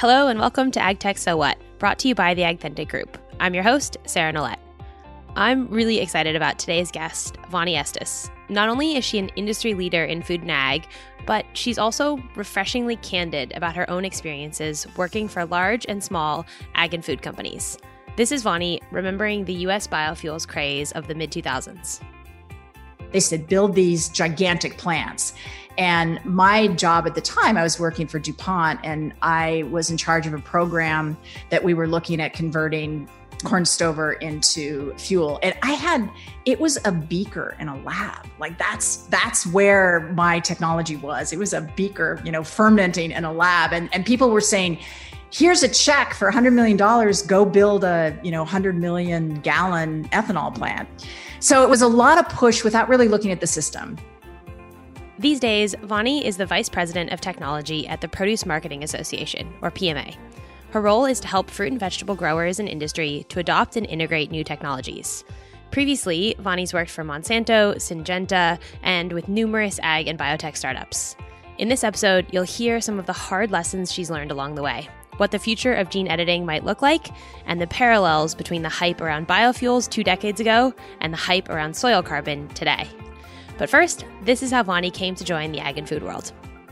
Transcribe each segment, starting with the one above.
Hello and welcome to AgTech So What, brought to you by the AgThentic Group. I'm your host, Sarah Nolet. I'm really excited about today's guest, Vonnie Estes. Not only is she an industry leader in food and ag, but she's also refreshingly candid about her own experiences working for large and small ag and food companies. This is Vonnie remembering the U.S. biofuels craze of the mid-2000s. They said, build these gigantic plants. And my job at the time, I was working for DuPont, and I was in charge of a program that we were looking at converting corn stover into fuel. And it was a beaker in a lab. Like that's where my technology was. It was a beaker, fermenting in a lab. And people were saying, here's a check for $100 million, go build a, 100 million gallon ethanol plant. So it was a lot of push without really looking at the system. These days, Vonnie is the Vice President of Technology at the Produce Marketing Association, or PMA. Her role is to help fruit and vegetable growers and industry to adopt and integrate new technologies. Previously, Vonnie's worked for Monsanto, Syngenta, and with numerous ag and biotech startups. In this episode, you'll hear some of the hard lessons she's learned along the way, what the future of gene editing might look like, and the parallels between the hype around biofuels 2 decades ago and the hype around soil carbon today. But first, this is how Vonnie came to join the ag and food world.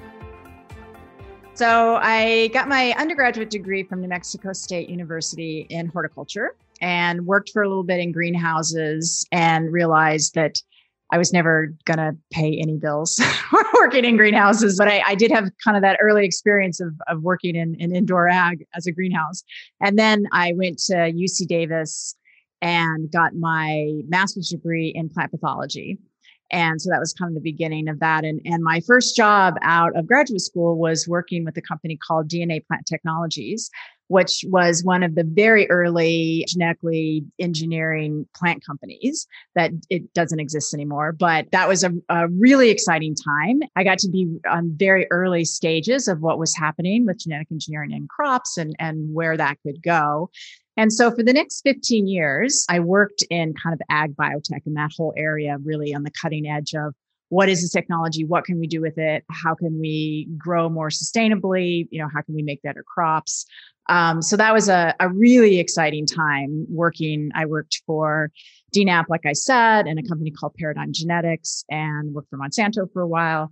So I got my undergraduate degree from New Mexico State University in horticulture and worked for a little bit in greenhouses and realized that I was never going to pay any bills working in greenhouses. But I did have kind of that early experience of working in indoor ag as a greenhouse. And then I went to UC Davis and got my master's degree in plant pathology. And so that was kind of the beginning of that. And my first job out of graduate school was working with a company called DNA Plant Technologies, which was one of the very early genetically engineering plant companies that it doesn't exist anymore. But that was a really exciting time. I got to be on very early stages of what was happening with genetic engineering in crops and where that could go. And so for the next 15 years, I worked in kind of ag biotech in that whole area, really on the cutting edge of what is this technology? What can we do with it? How can we grow more sustainably? How can we make better crops? So that was a really exciting time working. I worked for DNAP, like I said, and a company called Paradigm Genetics, and worked for Monsanto for a while.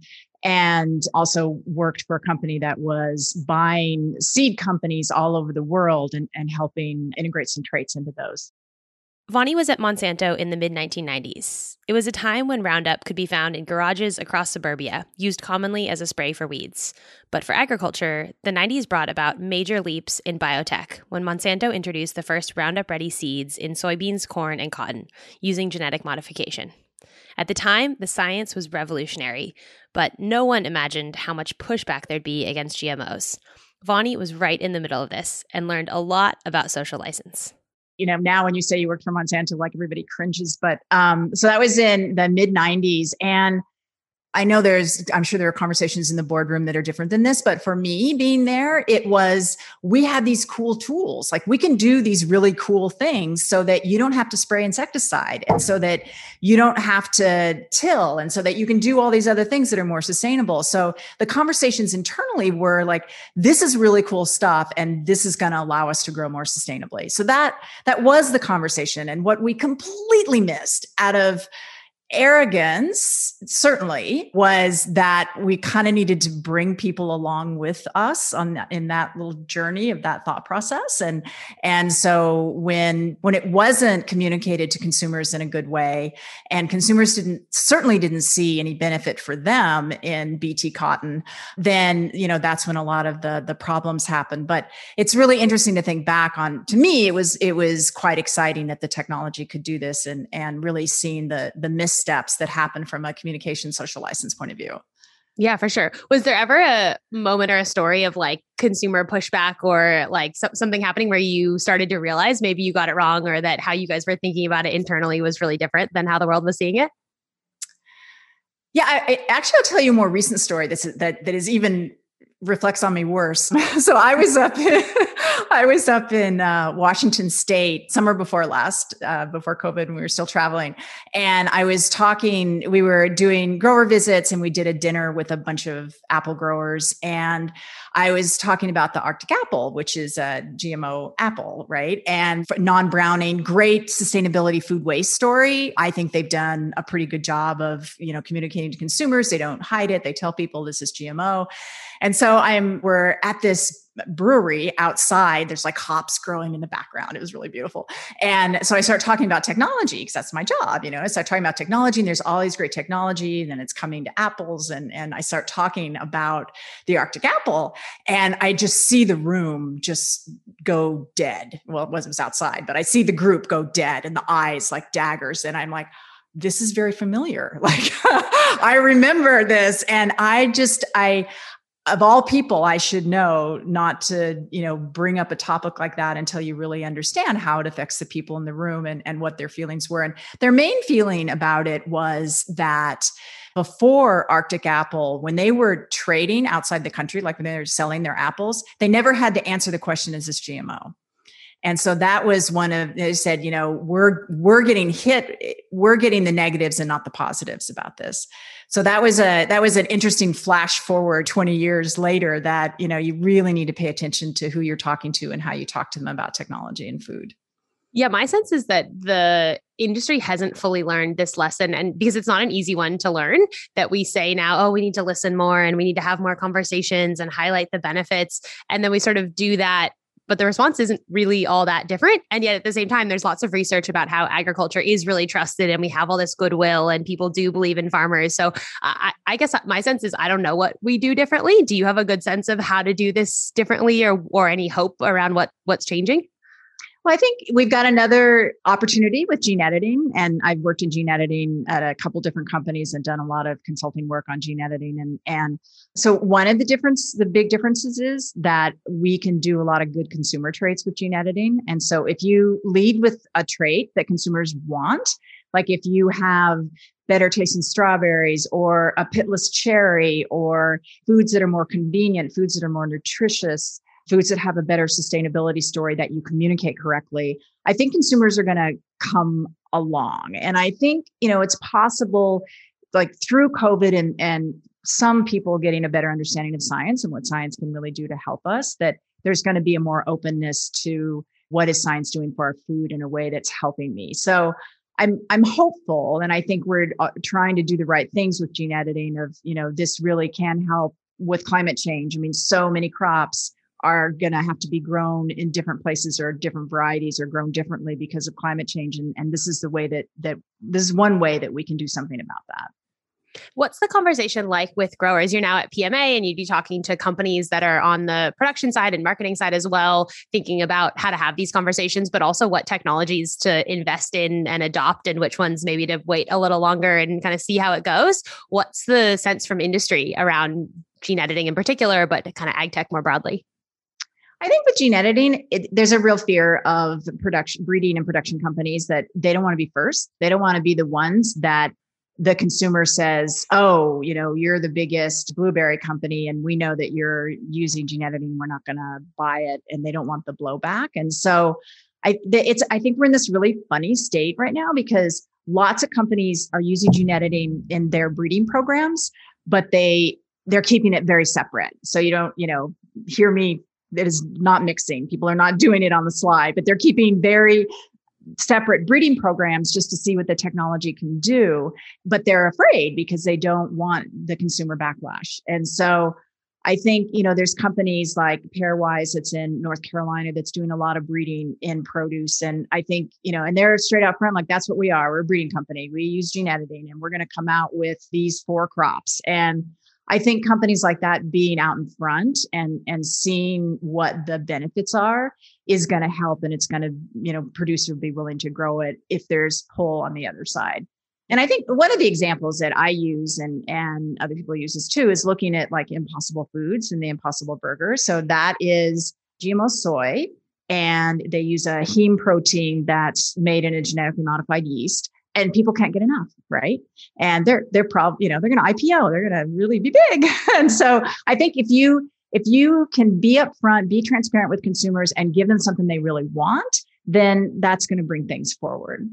And also worked for a company that was buying seed companies all over the world and helping integrate some traits into those. Vonnie was at Monsanto in the mid-1990s. It was a time when Roundup could be found in garages across suburbia, used commonly as a spray for weeds. But for agriculture, the 90s brought about major leaps in biotech when Monsanto introduced the first Roundup-ready seeds in soybeans, corn, and cotton, using genetic modification. At the time, the science was revolutionary, but no one imagined how much pushback there'd be against GMOs. Vonnie was right in the middle of this and learned a lot about social license. Now when you say you worked for Monsanto, like everybody cringes, but so that was in the mid 90s. And I know I'm sure there are conversations in the boardroom that are different than this, but for me being there, we had these cool tools. Like we can do these really cool things so that you don't have to spray insecticide and so that you don't have to till and so that you can do all these other things that are more sustainable. So the conversations internally were like, this is really cool stuff and this is going to allow us to grow more sustainably. So that was the conversation. And what we completely missed out of arrogance certainly was that we kind of needed to bring people along with us in that little journey of that thought process. And so when it wasn't communicated to consumers in a good way, and consumers certainly didn't see any benefit for them in BT cotton, then that's when a lot of the problems happened. But it's really interesting to think back on. To me, it was quite exciting that the technology could do this, and really seeing the missteps that happen from a communication social license point of view. Yeah, for sure. Was there ever a moment or a story of like consumer pushback or like something happening where you started to realize maybe you got it wrong, or that how you guys were thinking about it internally was really different than how the world was seeing it? Yeah, I'll tell you a more recent story that is even reflects on me worse. So I was up in Washington State summer before last, before COVID, when we were still traveling. And I was talking, we were doing grower visits and we did a dinner with a bunch of apple growers. And I was talking about the Arctic apple, which is a GMO apple, right? And non-browning, great sustainability food waste story. I think they've done a pretty good job of, communicating to consumers. They don't hide it. They tell people this is GMO. And so we're at this brewery outside. There's like hops growing in the background. It was really beautiful. And so I start talking about technology because that's my job, I start talking about technology and there's all these great technology and then it's coming to apples. And I start talking about the Arctic apple and I just see the room just go dead. Well, it was outside, but I see the group go dead and the eyes like daggers. And I'm like, this is very familiar. Like I remember this. And of all people, I should know not to, bring up a topic like that until you really understand how it affects the people in the room and what their feelings were. And their main feeling about it was that before Arctic Apple, when they were trading outside the country, like when they were selling their apples, they never had to answer the question, is this GMO? And so that was they said, we're getting hit, we're getting the negatives and not the positives about this. So that was an interesting flash forward 20 years later that, you really need to pay attention to who you're talking to and how you talk to them about technology and food. Yeah, my sense is that the industry hasn't fully learned this lesson. And because it's not an easy one to learn, that we say now, oh, we need to listen more and we need to have more conversations and highlight the benefits. And then we sort of do that. But the response isn't really all that different. And yet at the same time, there's lots of research about how agriculture is really trusted and we have all this goodwill and people do believe in farmers. So I guess my sense is I don't know what we do differently. Do you have a good sense of how to do this differently or any hope around what's changing? Well, I think we've got another opportunity with gene editing, and I've worked in gene editing at a couple different companies and done a lot of consulting work on gene editing. And so one of the big differences is that we can do a lot of good consumer traits with gene editing. And so if you lead with a trait that consumers want, like if you have better tasting strawberries or a pitless cherry or foods that are more convenient, foods that are more nutritious, foods that have a better sustainability story that you communicate correctly, I think consumers are going to come along. And I think, it's possible, like through COVID and some people getting a better understanding of science and what science can really do to help us, that there's going to be a more openness to what is science doing for our food in a way that's helping me. So I'm hopeful. And I think we're trying to do the right things with gene editing of, this really can help with climate change. I mean, so many crops are going to have to be grown in different places or different varieties or grown differently because of climate change. And this is the way that this is one way that we can do something about that. What's the conversation like with growers? You're now at PMA and you'd be talking to companies that are on the production side and marketing side as well, thinking about how to have these conversations, but also what technologies to invest in and adopt and which ones maybe to wait a little longer and kind of see how it goes. What's the sense from industry around gene editing in particular, but kind of ag tech more broadly? I think with gene editing, there's a real fear of breeding and production companies that they don't want to be first. They don't want to be the ones that the consumer says, oh, you're the biggest blueberry company and we know that you're using gene editing. We're not going to buy it. And they don't want the blowback. And so I think we're in this really funny state right now because lots of companies are using gene editing in their breeding programs, but they're keeping it very separate. So you don't, hear me. That is not mixing. People are not doing it on the slide, but they're keeping very separate breeding programs just to see what the technology can do. But they're afraid because they don't want the consumer backlash. And so I think, there's companies like Pairwise that's in North Carolina that's doing a lot of breeding in produce. And I think, and they're straight out front, like that's what we are. We're a breeding company. We use gene editing and we're going to come out with these 4 crops. And I think companies like that being out in front and seeing what the benefits are is going to help. And it's going to, producer be willing to grow it if there's pull on the other side. And I think one of the examples that I use and other people use this too is looking at like Impossible Foods and the Impossible Burger. So that is GMO soy, and they use a heme protein that's made in a genetically modified yeast. And people can't get enough, right? And they're probably, they're going to IPO, they're going to really be big. And so I think if you if you can be upfront, be transparent with consumers and give them something they really want, then that's going to bring things forward.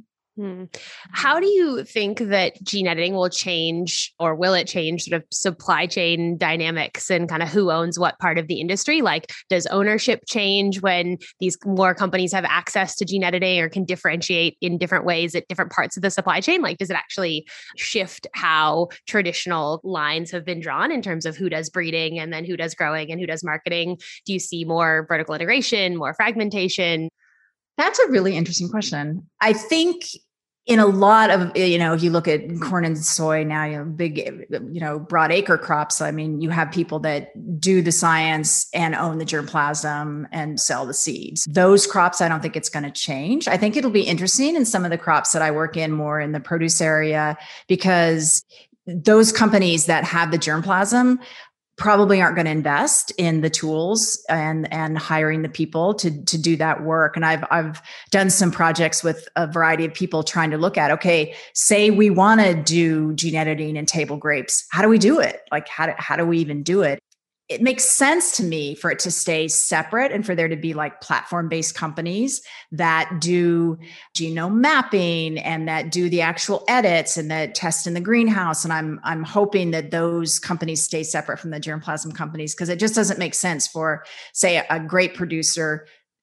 How do you think that gene editing will change, or will it change sort of supply chain dynamics and kind of who owns what part of the industry? Like, does ownership change when these more companies have access to gene editing or can differentiate in different ways at different parts of the supply chain? Like, does it actually shift how traditional lines have been drawn in terms of who does breeding and then who does growing and who does marketing? Do you see more vertical integration, more fragmentation? That's a really interesting question. I think in a lot of, if you look at corn and soy now, big, broad acre crops, I mean, you have people that do the science and own the germplasm and sell the seeds. Those crops, I don't think it's going to change. I think it'll be interesting in some of the crops that I work in more in the produce area, because those companies that have the germplasm probably aren't going to invest in the tools and hiring the people to do that work. And I've done some projects with a variety of people trying to look at, okay, say we want to do gene editing in table grapes. How do we do it? Like, how do we even do it? It makes sense to me for it to stay separate and for there to be like platform-based companies that do genome mapping and that do the actual edits and that test in the greenhouse. And I'm hoping that those companies stay separate from the germplasm companies, because it just doesn't make sense for, say, a great producer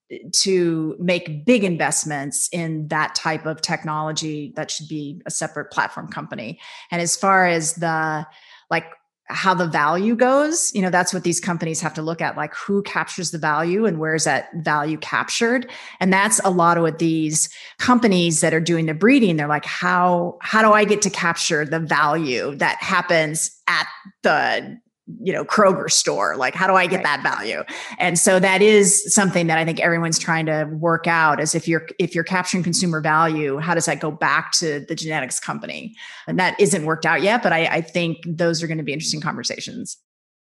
to make big investments in that type of technology. That should be a separate platform company. And as far as the how the value goes, that's what these companies have to look at, like who captures the value and where is that value captured? And that's a lot of what these companies that are doing the breeding, they're like, how do I get to capture the value that happens at the Kroger store? Like, how do I get that value? And so that is something that I think everyone's trying to work out, is if you're capturing consumer value, how does that go back to the genetics company? And that isn't worked out yet, but I think those are going to be interesting conversations.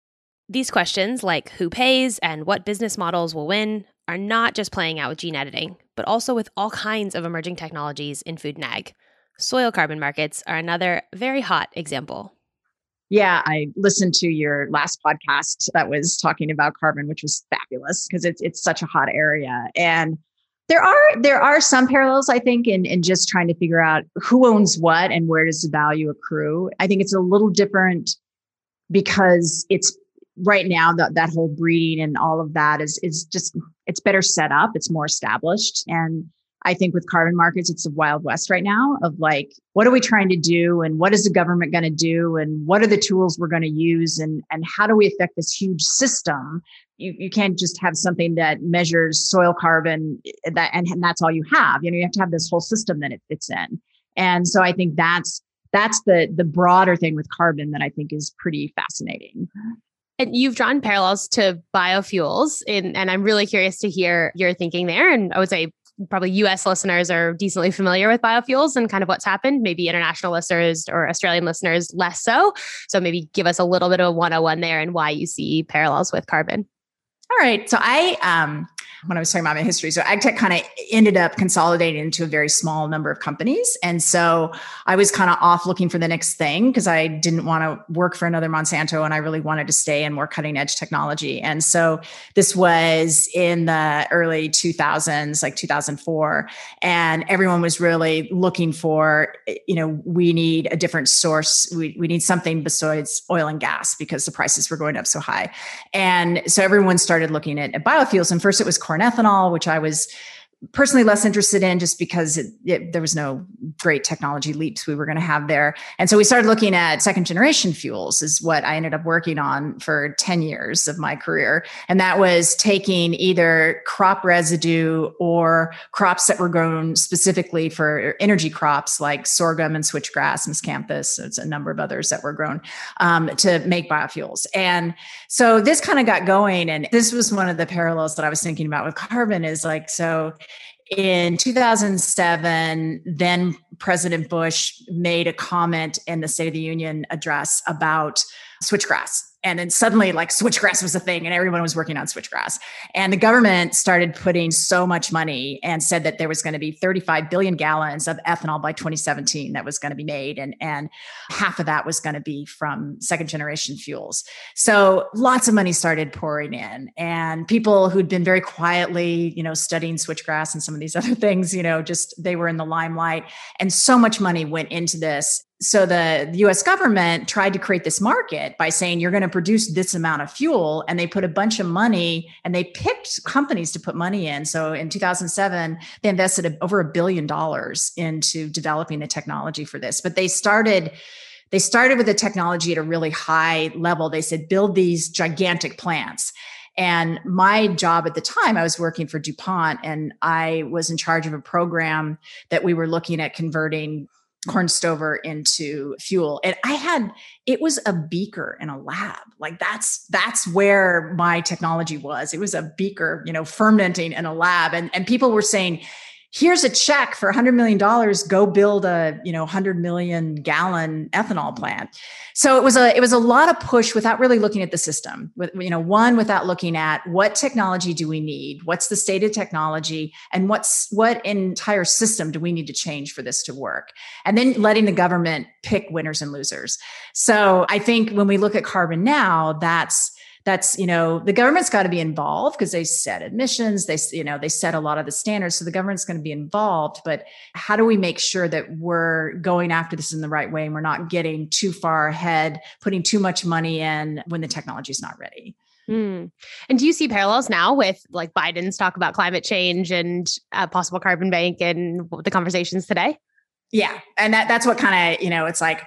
These questions, like who pays and what business models will win, are not just playing out with gene editing, but also with all kinds of emerging technologies in food and ag. Soil carbon markets are another very hot example. Yeah, I listened to your last podcast that was talking about carbon, which was fabulous because it's such a hot area. And there are some parallels, I think, in just trying to figure out who owns what and where does the value accrue. I think it's a little different because it's right now that whole breeding and all of that is just, it's better set up, it's more established. And I think with carbon markets, it's a wild west right now of like, what are we trying to do? And what is the government going to do? And what are the tools we're going to use? And how do we affect this huge system? You can't just have something that measures soil carbon and that's all you have. You have to have this whole system that it fits in. And so I think that's the broader thing with carbon that I think is pretty fascinating. And you've drawn parallels to biofuels, and I'm really curious to hear your thinking there. And I would say probably US listeners are decently familiar with biofuels and kind of what's happened. Maybe international listeners or Australian listeners less so. So maybe give us a little bit of a 101 there and why you see parallels with carbon. All right. So when I was talking about my history, so AgTech kind of ended up consolidating into a very small number of companies. And so I was kind of off looking for the next thing because I didn't want to work for another Monsanto and I really wanted to stay in more cutting edge technology. And so this was in the early 2000s, like 2004. And everyone was really looking for, we need a different source. We need something besides oil and gas because the prices were going up so high. And so everyone started looking at biofuels. And first it was corn ethanol, which I was personally less interested in just because there was no great technology leaps we were going to have there. And so we started looking at second generation fuels is what I ended up working on for 10 years of my career. And that was taking either crop residue or crops that were grown specifically for energy crops like sorghum and switchgrass, miscanthus. So it's a number of others that were grown to make biofuels. And so this kind of got going. And this was one of the parallels that I was thinking about with carbon is like, so in 2007, then President Bush made a comment in the State of the Union address about switchgrass. And then suddenly like switchgrass was a thing and everyone was working on switchgrass. And the government started putting so much money and said that there was going to be 35 billion gallons of ethanol by 2017 that was going to be made. And half of that was going to be from second generation fuels. So lots of money started pouring in, and people who'd been very quietly, studying switchgrass and some of these other things, just they were in the limelight, and so much money went into this. So the US government tried to create this market by saying, you're going to produce this amount of fuel. And they put a bunch of money and they picked companies to put money in. So in 2007, they invested over $1 billion into developing the technology for this. But they started with the technology at a really high level. They said, build these gigantic plants. And my job at the time, I was working for DuPont, and I was in charge of a program that we were looking at converting corn stover into fuel. And it was a beaker in a lab. Like that's where my technology was. It was a beaker, fermenting in a lab. And people were saying, here's a check for $100 million, go build a, 100 million gallon ethanol plant. So it was a lot of push without really looking at the system, without looking at what technology do we need? What's the state of technology, and what entire system do we need to change for this to work? And then letting the government pick winners and losers. So I think when we look at carbon now, that's the government's got to be involved because they set emissions, they set a lot of the standards. So the government's going to be involved, but how do we make sure that we're going after this in the right way and we're not getting too far ahead, putting too much money in when the technology is not ready? And do you see parallels now with like Biden's talk about climate change and a possible carbon bank and the conversations today? Yeah. And that's what kind of, it's like,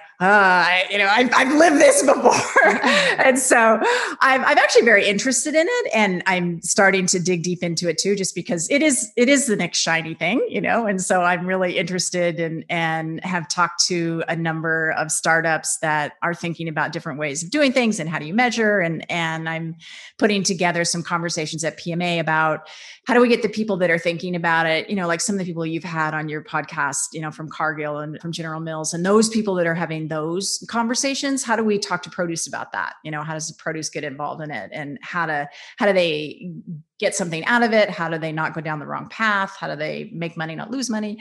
I've lived this before. And so I'm actually very interested in it. And I'm starting to dig deep into it too, just because it is the next shiny thing, and so I'm really interested and have talked to a number of startups that are thinking about different ways of doing things and how do you measure. And I'm putting together some conversations at PMA about how do we get the people that are thinking about it, like some of the people you've had on your podcast, from Cargill and from General Mills, and those people that are having those conversations, how do we talk to produce about that? How does the produce get involved in it, and how do they get something out of it? How do they not go down the wrong path? How do they make money, not lose money?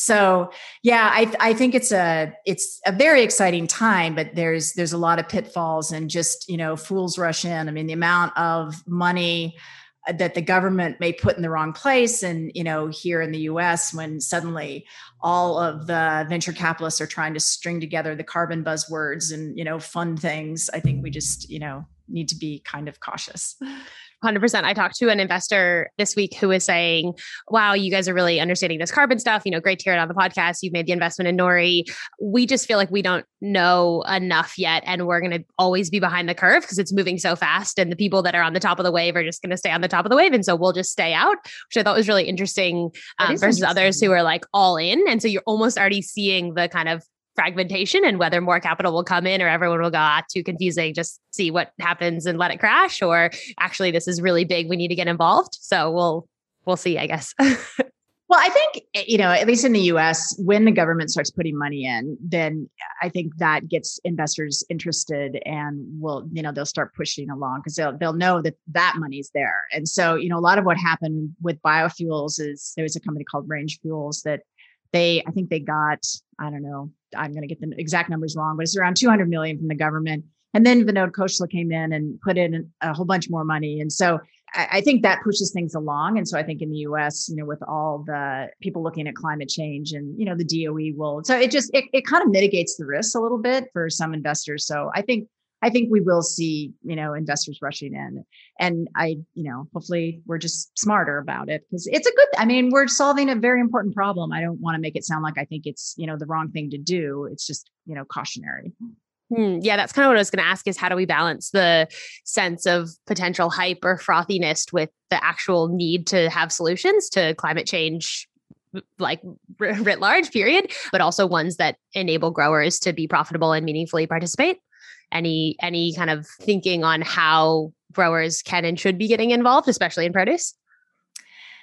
So yeah, I think it's a very exciting time, but there's a lot of pitfalls and just, fools rush in. I mean, the amount of money that the government may put in the wrong place. And, here in the US, when suddenly all of the venture capitalists are trying to string together the carbon buzzwords and, fund things, I think we just, need to be kind of cautious. 100%. I talked to an investor this week who was saying, wow, you guys are really understanding this carbon stuff. Great to hear it on the podcast. You've made the investment in Nori. We just feel like we don't know enough yet. And we're going to always be behind the curve because it's moving so fast. And the people that are on the top of the wave are just going to stay on the top of the wave. And so we'll just stay out, which I thought was really interesting versus others who are like all in. And so you're almost already seeing the kind of fragmentation and whether more capital will come in or everyone will go, too confusing, just see what happens and let it crash, or actually this is really big, we need to get involved. So we'll see, I guess. Well, I think, at least in the US, when the government starts putting money in, then I think that gets investors interested and they'll start pushing along because they'll know that money's there. And so, a lot of what happened with biofuels is there was a company called Range Fuels that I think they got, I don't know, I'm going to get the exact numbers wrong, but it's around 200 million from the government. And then Vinod Khosla came in and put in a whole bunch more money. And so I think that pushes things along. And so I think in the US, with all the people looking at climate change and, the DOE will, so it kind of mitigates the risks a little bit for some investors. So I think we will see, investors rushing in, and hopefully we're just smarter about it because we're solving a very important problem. I don't want to make it sound like I think it's, the wrong thing to do. It's just, cautionary. Yeah, that's kind of what I was going to ask is how do we balance the sense of potential hype or frothiness with the actual need to have solutions to climate change, like writ large, period, but also ones that enable growers to be profitable and meaningfully participate? Any kind of thinking on how growers can and should be getting involved, especially in produce?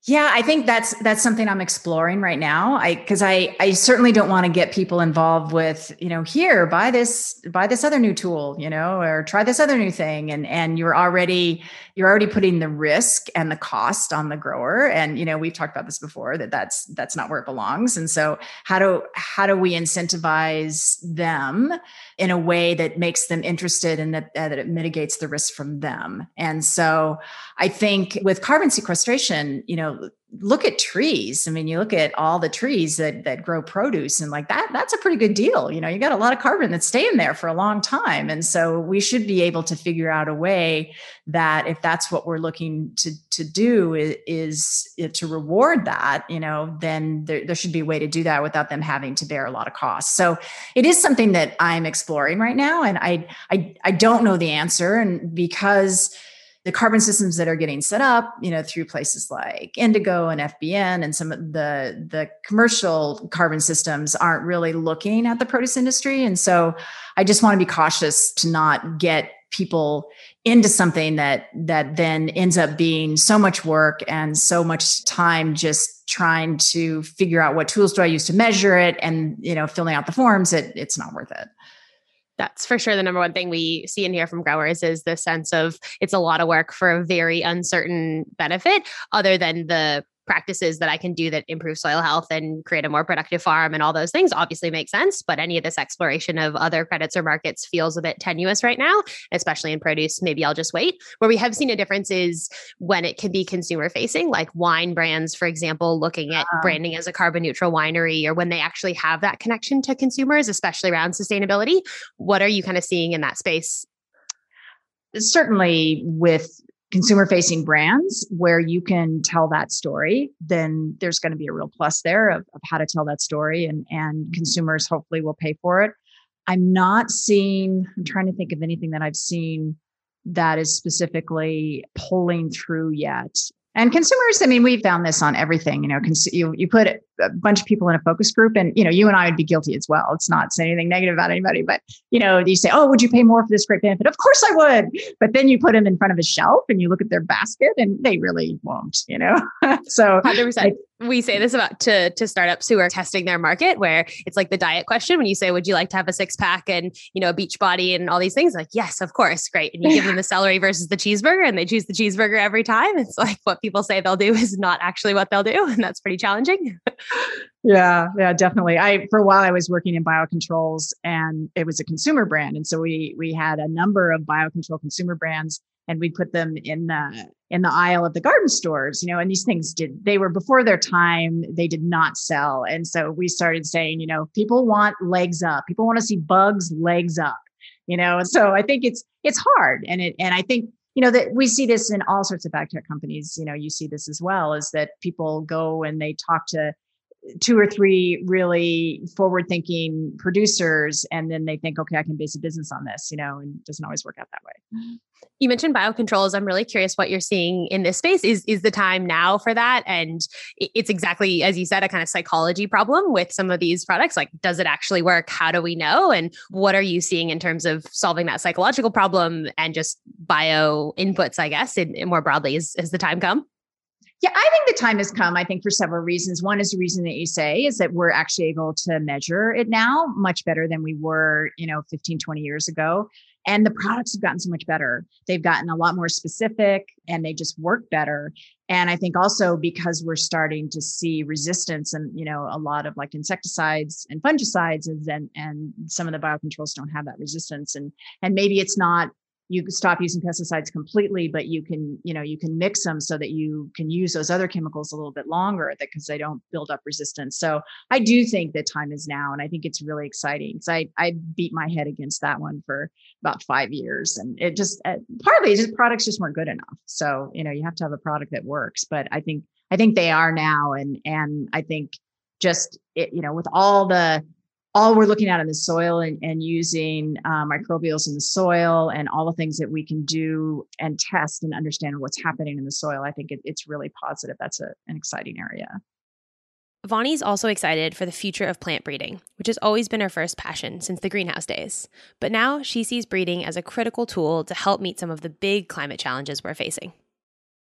Yeah, I think that's something I'm exploring right now. Because I certainly don't want to get people involved with, here, buy this other new tool, or try this other new thing. And you're already putting the risk and the cost on the grower. And, we've talked about this before, that's not where it belongs. And so how do we incentivize them in a way that makes them interested and that it mitigates the risk from them? And so I think with carbon sequestration, look at trees. I mean, you look at all the trees that grow produce, and like that's a pretty good deal. You got a lot of carbon that's staying there for a long time. And so we should be able to figure out a way that if that's what we're looking to do is to reward that, then there should be a way to do that without them having to bear a lot of costs. So it is something that I'm exploring right now. And I don't know the answer. And because the carbon systems that are getting set up, through places like Indigo and FBN and some of the commercial carbon systems aren't really looking at the produce industry. And so I just want to be cautious to not get people into something that then ends up being so much work and so much time just trying to figure out what tools do I use to measure it and, filling out the forms. It's not worth it. That's for sure the number one thing we see and hear from growers is the sense of it's a lot of work for a very uncertain benefit, other than the practices that I can do that improve soil health and create a more productive farm and all those things obviously make sense. But any of this exploration of other credits or markets feels a bit tenuous right now, especially in produce. Maybe I'll just wait. Where we have seen a difference is when it can be consumer facing, like wine brands, for example, looking at branding as a carbon neutral winery, or when they actually have that connection to consumers, especially around sustainability. What are you kind of seeing in that space? Certainly with consumer facing brands where you can tell that story, then there's going to be a real plus there of how to tell that story, and consumers hopefully will pay for it. I'm trying to think of anything that I've seen that is specifically pulling through yet. And consumers, I mean, we've found this on everything, you put a bunch of people in a focus group and, you and I would be guilty as well. It's not saying anything negative about anybody, but, you say, oh, would you pay more for this great benefit? Of course I would. But then you put them in front of a shelf and you look at their basket and they really won't, So 100%. We say this about to startups who are testing their market, where it's like the diet question. When you say, would you like to have a six pack and, a beach body and all these things? Like, yes, of course. Great. And you give them the celery versus the cheeseburger and they choose the cheeseburger every time. It's like what people say they'll do is not actually what they'll do. And that's pretty challenging. Yeah, definitely. For a while I was working in biocontrols and it was a consumer brand. And so we had a number of biocontrol consumer brands and we put them in the aisle of the garden stores, and these things they were before their time. They did not sell. And so we started saying, people want legs up. People want to see bugs legs up, and so I think it's hard. And I think, that we see this in all sorts of agtech companies. You see this as well, is that people go and they talk to 2 or 3 really forward-thinking producers, and then they think, okay, I can base a business on this, and it doesn't always work out that way. You mentioned biocontrols. I'm really curious what you're seeing in this space. Is the time now for that? And it's exactly, as you said, a kind of psychology problem with some of these products. Like, does it actually work? How do we know? And what are you seeing in terms of solving that psychological problem and just bio inputs, I guess, in more broadly? Has the time come? Yeah, I think the time has come, I think, for several reasons. One is the reason that you say is that we're actually able to measure it now much better than we were, 15, 20 years ago. And the products have gotten so much better. They've gotten a lot more specific and they just work better. And I think also because we're starting to see resistance and, a lot of like insecticides and fungicides and some of the biocontrols don't have that resistance. And maybe it's not, you can stop using pesticides completely, but you can mix them so that you can use those other chemicals a little bit longer because they don't build up resistance. So I do think that time is now. And I think it's really exciting. So I beat my head against that one for about 5 years. And it just, partly just products just weren't good enough. So, you have to have a product that works, but I think they are now. And I think just, with all we're looking at in the soil and using microbials in the soil and all the things that we can do and test and understand what's happening in the soil, I think it's really positive. That's an exciting area. Vonnie's also excited for the future of plant breeding, which has always been her first passion since the greenhouse days. But now she sees breeding as a critical tool to help meet some of the big climate challenges we're facing.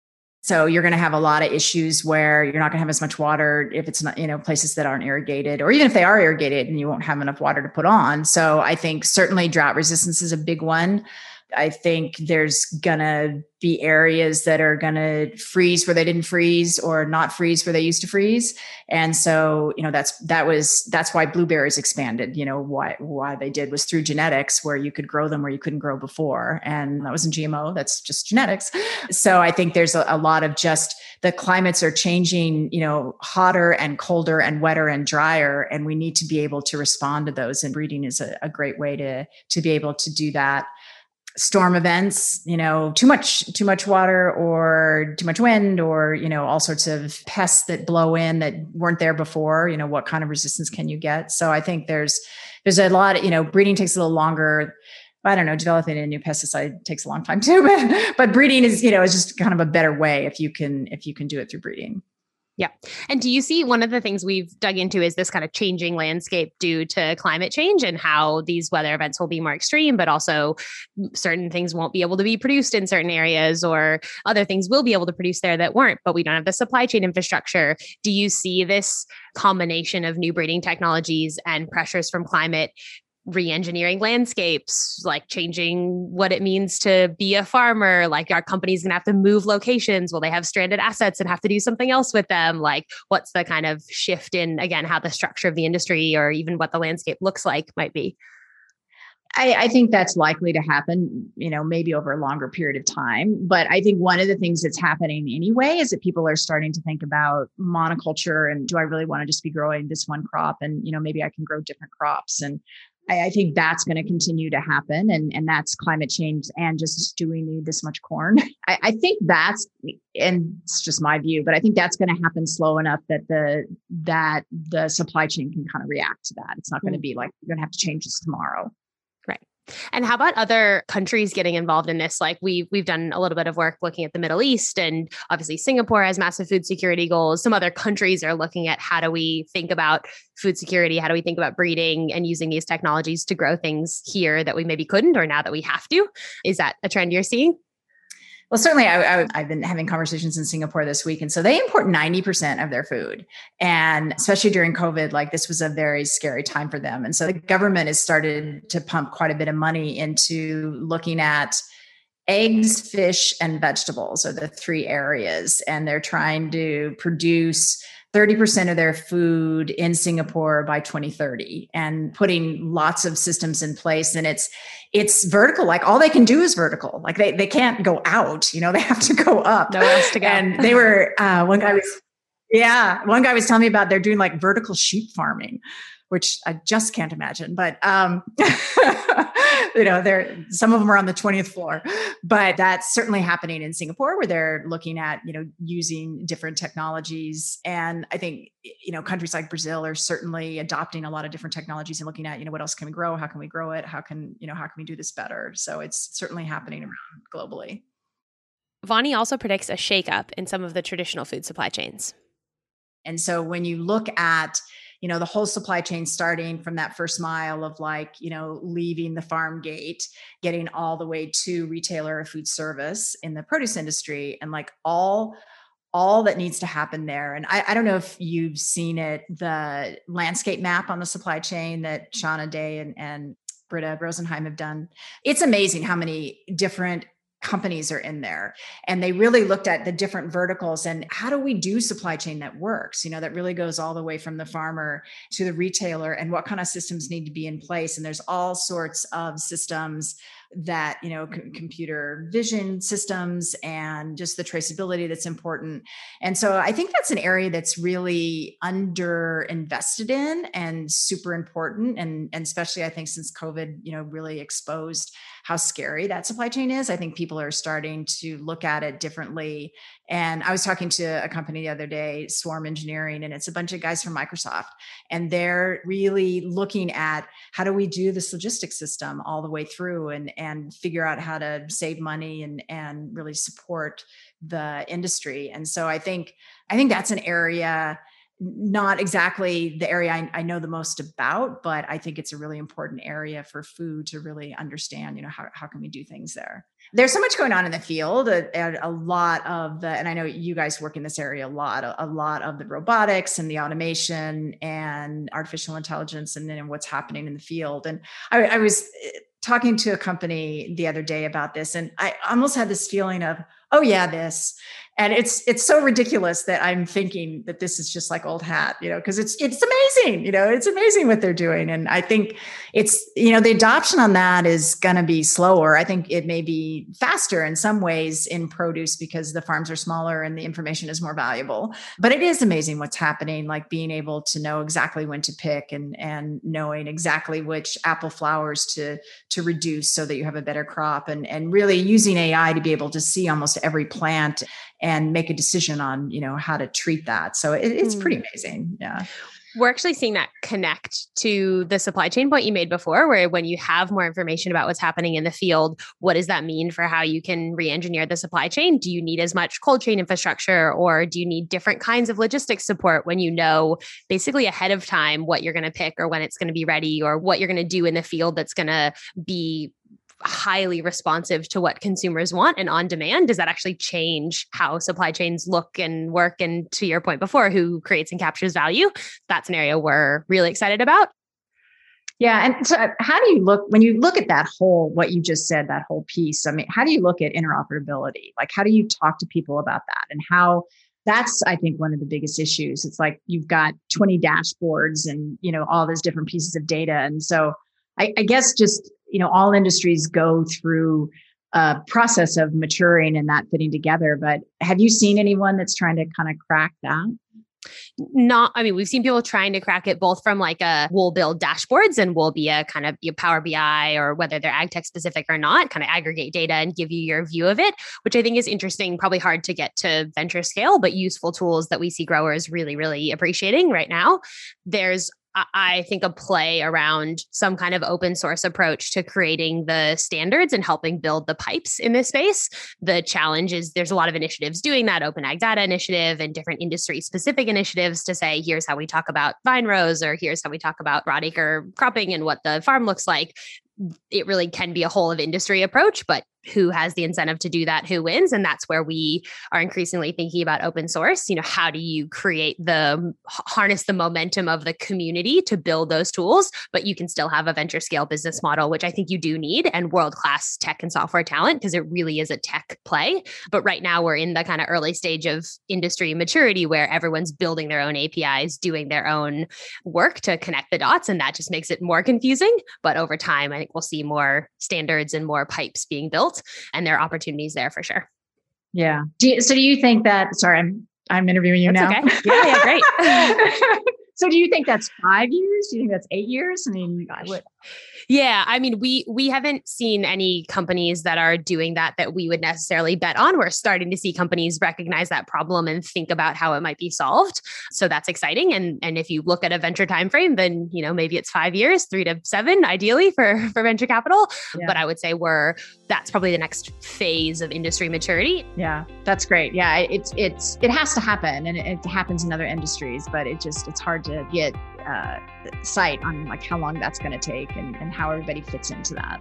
So you're going to have a lot of issues where you're not going to have as much water if it's not, places that aren't irrigated, or even if they are irrigated and you won't have enough water to put on. So I think certainly drought resistance is a big one. I think there's going to be areas that are going to freeze where they didn't freeze, or not freeze where they used to freeze. And so, that's why blueberries expanded. Why they did was through genetics, where you could grow them where you couldn't grow before. And that wasn't GMO, that's just genetics. So I think there's a lot of just the climates are changing, hotter and colder and wetter and drier. And we need to be able to respond to those. And breeding is a great way to be able to do that. Storm events, too much water or too much wind, or, all sorts of pests that blow in that weren't there before, what kind of resistance can you get? So I think there's a lot, breeding takes a little longer. I don't know, developing a new pesticide takes a long time too, but breeding is, is just kind of a better way if you can do it through breeding. Yeah. And do you see one of the things we've dug into is this kind of changing landscape due to climate change, and how these weather events will be more extreme, but also certain things won't be able to be produced in certain areas, or other things will be able to produce there that weren't, but we don't have the supply chain infrastructure. Do you see this combination of new breeding technologies and pressures from climate re-engineering landscapes, like changing what it means to be a farmer? Like, our companies going to have to move locations? Will they have stranded assets and have to do something else with them? Like, what's the kind of shift in, again, how the structure of the industry, or even what the landscape looks like, might be? I think that's likely to happen, maybe over a longer period of time. But I think one of the things that's happening anyway is that people are starting to think about monoculture, and do I really want to just be growing this one crop? And, maybe I can grow different crops. And I think that's going to continue to happen. And that's climate change, and just, do we need this much corn? I think and it's just my view, but I think that's going to happen slow enough that the supply chain can kind of react to that. It's not going to be like, you're going to have to change this tomorrow. Right. And how about other countries getting involved in this? Like, we've done a little bit of work looking at the Middle East, and obviously Singapore has massive food security goals. Some other countries are looking at, how do we think about food security? How do we think about breeding and using these technologies to grow things here that we maybe couldn't, or now that we have to? Is that a trend you're seeing? Well, certainly I've been having conversations in Singapore this week. And so they import 90% of their food. And especially during COVID, like, this was a very scary time for them. And so the government has started to pump quite a bit of money into looking at eggs, fish, and vegetables are the three areas. And they're trying to produce 30% of their food in Singapore by 2030, and putting lots of systems in place. And it's vertical. Like, all they can do is vertical. Like, they can't go out, they have to go up. No else to go. And they were, one guy was telling me about, they're doing like vertical sheep farming, which I just can't imagine. But, some of them are on the 20th floor, but that's certainly happening in Singapore, where they're looking at, using different technologies. And I think, countries like Brazil are certainly adopting a lot of different technologies and looking at, what else can we grow? How can we grow it? How can we do this better? So it's certainly happening globally. Vonnie also predicts a shakeup in some of the traditional food supply chains. And so when you look at, the whole supply chain, starting from that first mile of, like, leaving the farm gate, getting all the way to retailer or food service in the produce industry, and like all that needs to happen there. And I don't know if you've seen it, the landscape map on the supply chain that Shauna Day and Britta Rosenheim have done. It's amazing how many different companies are in there. And they really looked at the different verticals and how do we do supply chain that works, that really goes all the way from the farmer to the retailer, and what kind of systems need to be in place. And there's all sorts of systems that, computer vision systems, and just the traceability that's important. And so I think that's an area that's really under invested in and super important. And especially, I think, since COVID, really exposed how scary that supply chain is, I think people are starting to look at it differently. And I was talking to a company the other day, Swarm Engineering, and it's a bunch of guys from Microsoft. And they're really looking at, how do we do this logistics system all the way through, and figure out how to save money and really support the industry. And so I think that's an area, not exactly the area I know the most about, but I think it's a really important area for food to really understand, how can we do things there. There's so much going on in the field. A lot of the, and I know you guys work in this area a lot of the robotics and the automation and artificial intelligence and then what's happening in the field. And I was talking to a company the other day about this, and I almost had this feeling of, oh yeah, this. And it's so ridiculous that I'm thinking that this is just like old hat, because it's amazing, it's amazing what they're doing. And I think it's, the adoption on that is going to be slower. I think it may be faster in some ways in produce because the farms are smaller and the information is more valuable. But it is amazing what's happening, like being able to know exactly when to pick and knowing exactly which apple flowers to reduce so that you have a better crop, and really using AI to be able to see almost every plant and make a decision on, how to treat that. So it's pretty amazing. Yeah. We're actually seeing that connect to the supply chain point you made before, where when you have more information about what's happening in the field, what does that mean for how you can re-engineer the supply chain? Do you need as much cold chain infrastructure, or do you need different kinds of logistics support when you know basically ahead of time what you're going to pick or when it's going to be ready or what you're going to do in the field that's going to be highly responsive to what consumers want and on demand? Does that actually change how supply chains look and work? And to your point before, who creates and captures value? That's an area we're really excited about. Yeah. And so how do you look, when you look at that whole, what you just said, that whole piece, I mean, how do you look at interoperability? Like, how do you talk to people about that? And how that's, I think, one of the biggest issues. It's like, you've got 20 dashboards and, all those different pieces of data. And so I guess just, all industries go through a process of maturing and that fitting together. But have you seen anyone that's trying to kind of crack that? We've seen people trying to crack it both from like we'll build dashboards and we'll be a kind of your Power BI or whether they're ag tech specific or not, kind of aggregate data and give you your view of it, which I think is interesting, probably hard to get to venture scale, but useful tools that we see growers really, really appreciating right now. There's I think a play around some kind of open source approach to creating the standards and helping build the pipes in this space. The challenge is there's a lot of initiatives doing that, Open Ag Data Initiative and different industry specific initiatives to say, here's how we talk about vine rows, or here's how we talk about broad acre cropping and what the farm looks like. It really can be a whole of industry approach, but who has the incentive to do that, who wins? And that's where we are increasingly thinking about open source. How do you harness the momentum of the community to build those tools, but you can still have a venture scale business model, which I think you do need, and world-class tech and software talent, because it really is a tech play. But right now we're in the kind of early stage of industry maturity where everyone's building their own APIs, doing their own work to connect the dots. And that just makes it more confusing. But over time, I think we'll see more standards and more pipes being built. And there are opportunities there for sure. Yeah. Do you think that, sorry, I'm interviewing you that's now. Okay. Yeah, great. So do you think that's 5 years? Do you think that's 8 years? I mean, gosh. Yeah, we haven't seen any companies that are doing that we would necessarily bet on. We're starting to see companies recognize that problem and think about how it might be solved. So that's exciting. And if you look at a venture timeframe, then maybe it's 5 years, 3 to 7, ideally for venture capital. Yeah. But I would say that's probably the next phase of industry maturity. Yeah, that's great. Yeah, it has to happen, and it happens in other industries, but it's hard to get sight on like how long that's going to take and how everybody fits into that.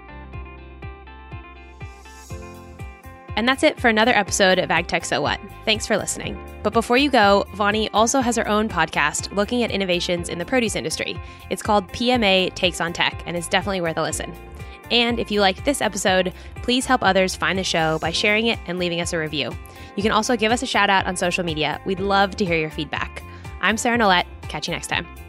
And that's it for another episode of AgTech So What. Thanks for listening. But before you go, Vani also has her own podcast looking at innovations in the produce industry. It's called PMA Takes on Tech, and it's definitely worth a listen. And if you liked this episode, please help others find the show by sharing it and leaving us a review. You can also give us a shout out on social media. We'd love to hear your feedback. I'm Sarah Nolet. Catch you next time.